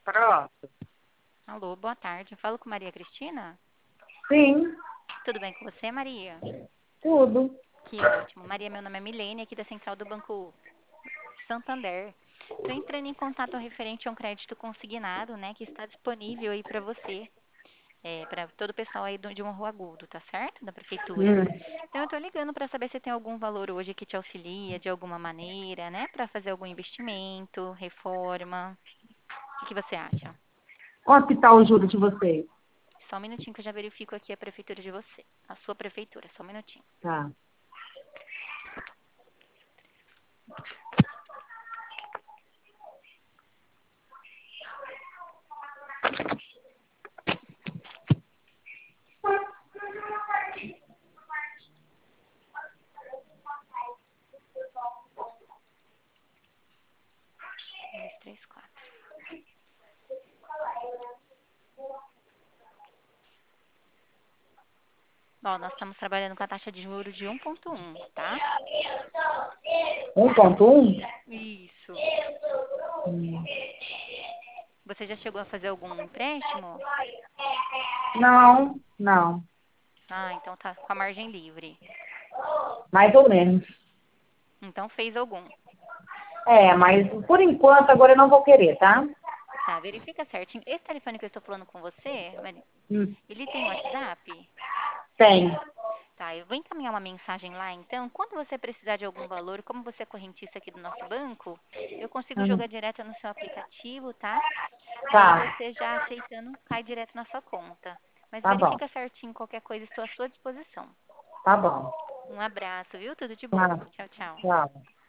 Pronto. Alô, boa tarde. Eu falo com Maria Cristina? Sim, Tudo bem com você, Maria? tudo. Que ótimo. Maria, meu nome é Milene, aqui da Central do Banco Santander. Estou entrando em contato referente a um crédito consignado, né, que está disponível aí para você, para todo o pessoal aí de uma Rua Agudo, tá certo? Da prefeitura. Hum. Então, eu estou ligando para saber se tem algum valor hoje que te auxilia de alguma maneira, né, para fazer algum investimento, reforma. O que você acha? Quanto que tá o juro de vocês? Só um minutinho que eu já verifico aqui a prefeitura de você. A sua prefeitura, só um minutinho. Tá. Um, dois, três, quatro. Bom, nós estamos trabalhando com a taxa de juros de 1,1, tá? 1,1? Isso. Você já chegou a fazer algum empréstimo? Não, não. Ah, então tá com a margem livre. Mais ou menos. Então fez algum. É, mas por enquanto agora eu não vou querer, tá? Tá, verifica certinho. Esse telefone que eu estou falando com você, Hum. ele tem WhatsApp? Tem. Tá, eu vou encaminhar uma mensagem lá, então. Quando você precisar de algum valor, como você é correntista aqui do nosso banco, eu consigo Hum. jogar direto no seu aplicativo, tá? E aí Tá, você já aceitando, cai direto na sua conta. Mas tá bom. verifica certinho qualquer coisa, estou à sua disposição. Tá bom. Um abraço, viu? Tudo de bom. Tá. Tchau, tchau. Tchau.